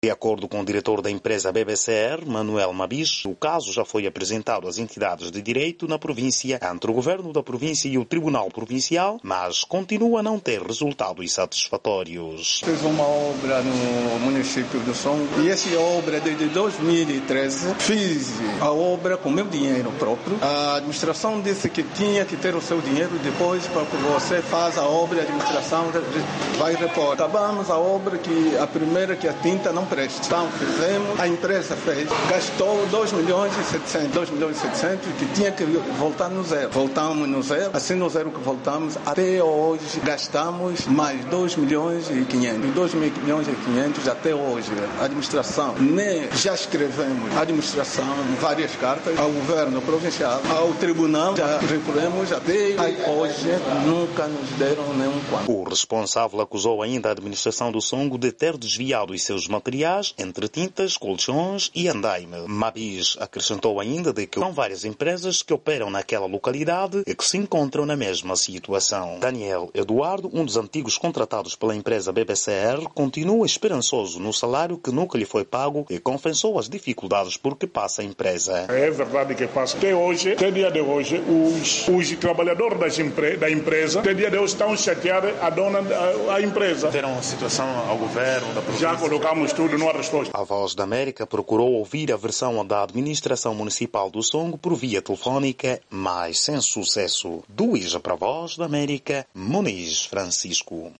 De acordo com o diretor da empresa BBCR, Manuel Mabis, o caso já foi apresentado às entidades de direito na província, entre o governo da província e o Tribunal Provincial, mas continua a não ter resultados satisfatórios. Fiz uma obra no município do Songo e essa obra desde 2013 fiz a obra com meu dinheiro próprio. A administração disse que tinha que ter o seu dinheiro depois para que você faz a obra, a administração vai repor. Acabamos a obra que a primeira que a tinta não presta. Então fizemos, a empresa fez, gastou 2 milhões e 700 que tinha que voltar no zero. Voltamos no zero, assim no zero que voltamos, até hoje gastamos mais 2 milhões e 500. 2 milhões e 500 até hoje. A administração, nem já escrevemos a administração várias cartas ao governo provincial, ao tribunal, já recorremos até hoje, nunca nos deram nenhum quanto. O responsável acusou ainda a administração do Songo de ter desviado os seus materiais entre tintas, colchões e andaime. Mabis acrescentou ainda de que são várias empresas que operam naquela localidade e que se encontram na mesma situação. Daniel Eduardo, um dos antigos contratados pela empresa BBCR, continua esperançoso no salário que nunca lhe foi pago e confessou as dificuldades por que passa a empresa. É verdade que passa. Até dia de hoje, os trabalhadores da empresa, até dia de hoje, estão chateados a dona da empresa. Deram a situação ao governo da província? Já colocamos tudo numa resposta. A Voz da América procurou ouvir a versão da administração municipal do Songo por via telefónica, mas sem sucesso. Do Ija para a Voz da América, Muniz Francisco.